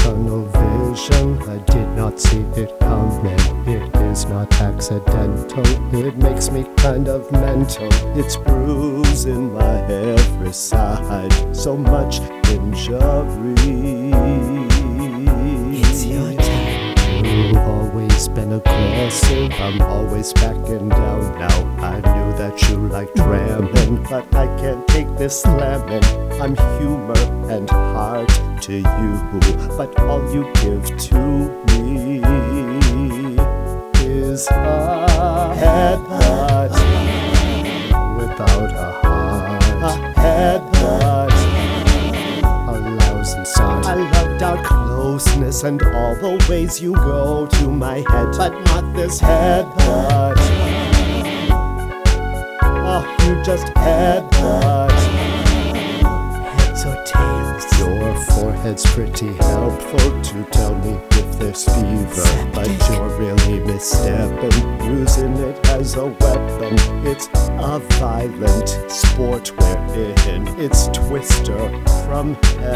tunnel vision. I did not see it coming. It is not accidental. It makes me kind of mental. It's bruising my every side. So much injury. It's your turn. You've always been aggressive. I'm always backing down now. I knew that you liked ramming, but I can't take this slamming. I'm humor and heart to you, but all you give to me is a headbutt without a heart. A headbutt, a lousy start. I loved our closeness and all the ways you go to my head, but not this headbutt. Oh, you just headbutt. Heads or tails? Your forehead's pretty helpful to tell me if there's fever, but you're really misstepping, using it as a weapon. It's a violent sport we're in. It's Twister from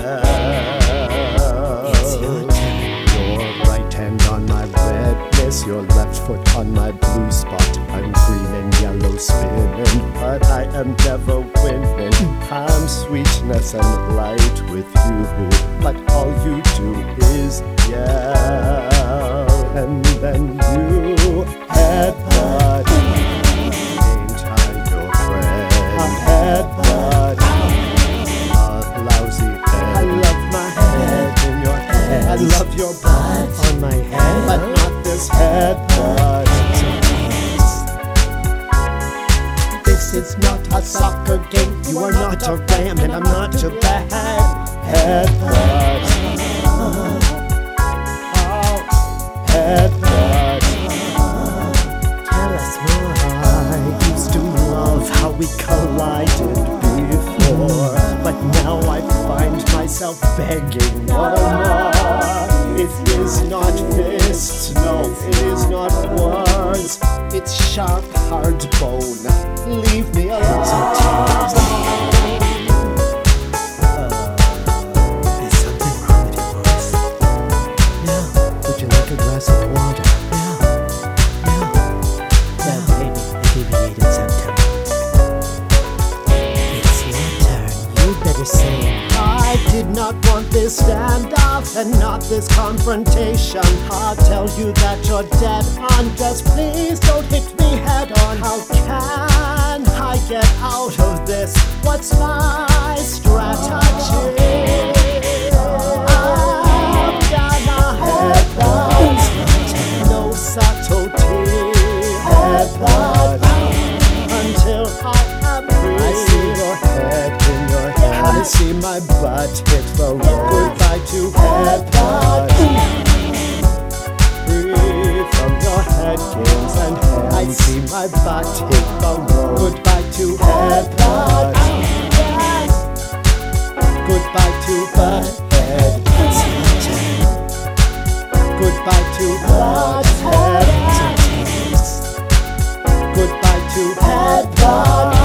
hell. It's your turn. Your right hand on my redness, your left foot on my blue spot. I'm green and yellow spinning, but I am never winning. I'm sweetness and light with you, but all you do is yell. And then you headbutt. Ain't I your friend? A headbutt, a lousy head. I love my head in your head. I love your butt on my head, but not this headbutt. This is not a soccer game. You are not a ram and I'm not your bad headbutt. Oh, headbutt. Tell us more. I used to love how we collided before, but now I find myself begging no more. It is not fists, no, it is not words. It's sharp, hard bone. Leave me alone. Is something wrong with your voice? No. Would you like a glass of water? No. Well, maybe alleviated symptom. It's your turn. You better say I did not want this standoff and not this confrontation. I'll tell you that you're dead on. Just please don't hit me head on. How can I get out of this? What's my strategy? I'm gonna headbutt. No subtlety. Headbutt until I am free. I see your head in your head. I see my butt hit the road. Goodbye to headbutt. Free from your head games and heads. I see my butt hit the road. Goodbye to headbutt. Goodbye to butt head. Goodbye to butt head. Goodbye to headbutt.